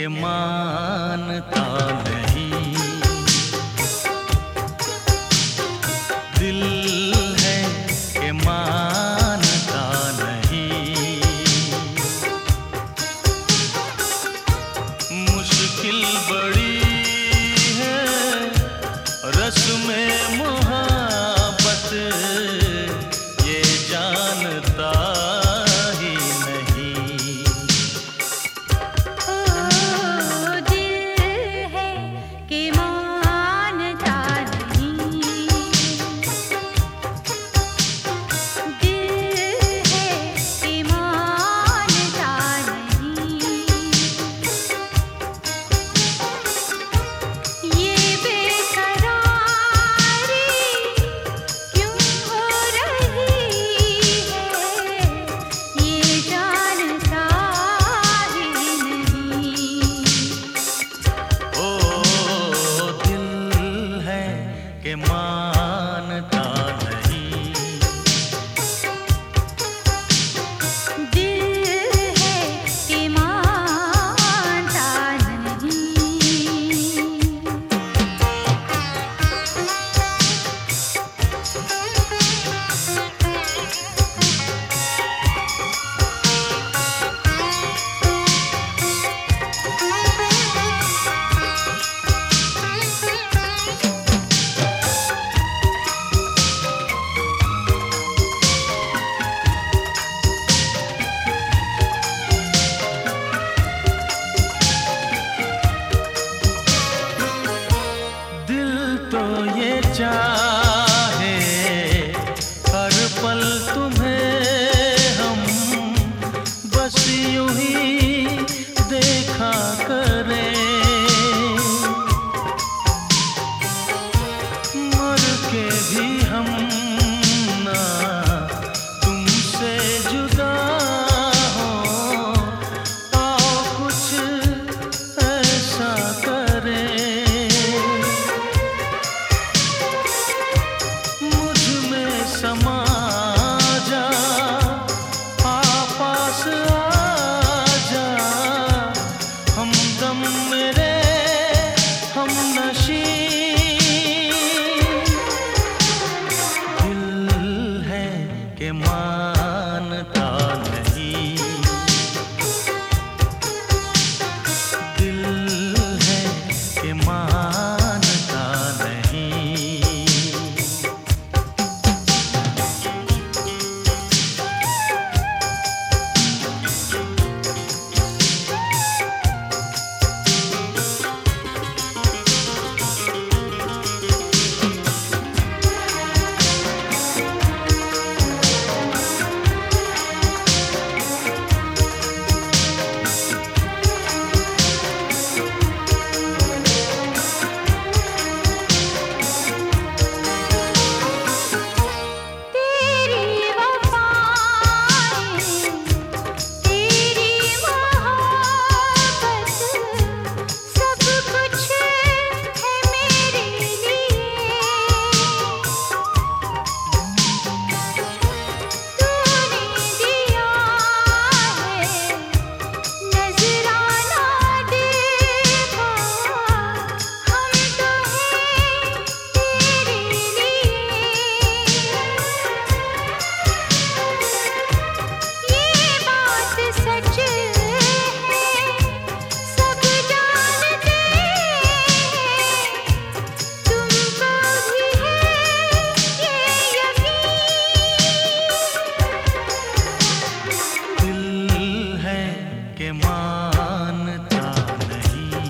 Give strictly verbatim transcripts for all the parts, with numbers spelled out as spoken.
के मानता नहीं। दिल है के मानता नहीं। मुश्किल बड़ी है रस्म मोहब्बत, ये जानता ही नहीं। ओ दिल है कि मानता नहीं। दिल है कि मानता नहीं। ये बेकरारी क्यों हो रही है, ये जानता ही नहीं। ओ दिल है के मानता नहीं। दिल है कि मानता नहीं। दिल तो ये चाहे हर पल तुम्हें हम बस यूं ही देखा करें। मर के भी हम ना तुमसे जुदा हो, आओ कुछ ऐसा करें। मुझ में समा जा, पास आ जा, हमदम मेरे हमनशी। दिल है के मानता नहीं। दिल है के मानता नहीं। तेरी वफाएं, तेरी मोहब्बत, सब कुछ है मेरे लिए। तूने दिया है नजराना देखा, हम तो हैं तेरे लिए। ये बात सच है, सब जानते हैं, तुमको भी है ये यकीन। दिल है के मानता नहीं।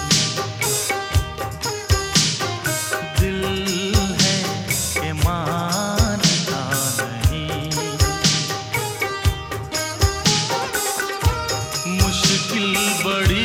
दिल है के मानता नहीं। मुश्किल बड़ी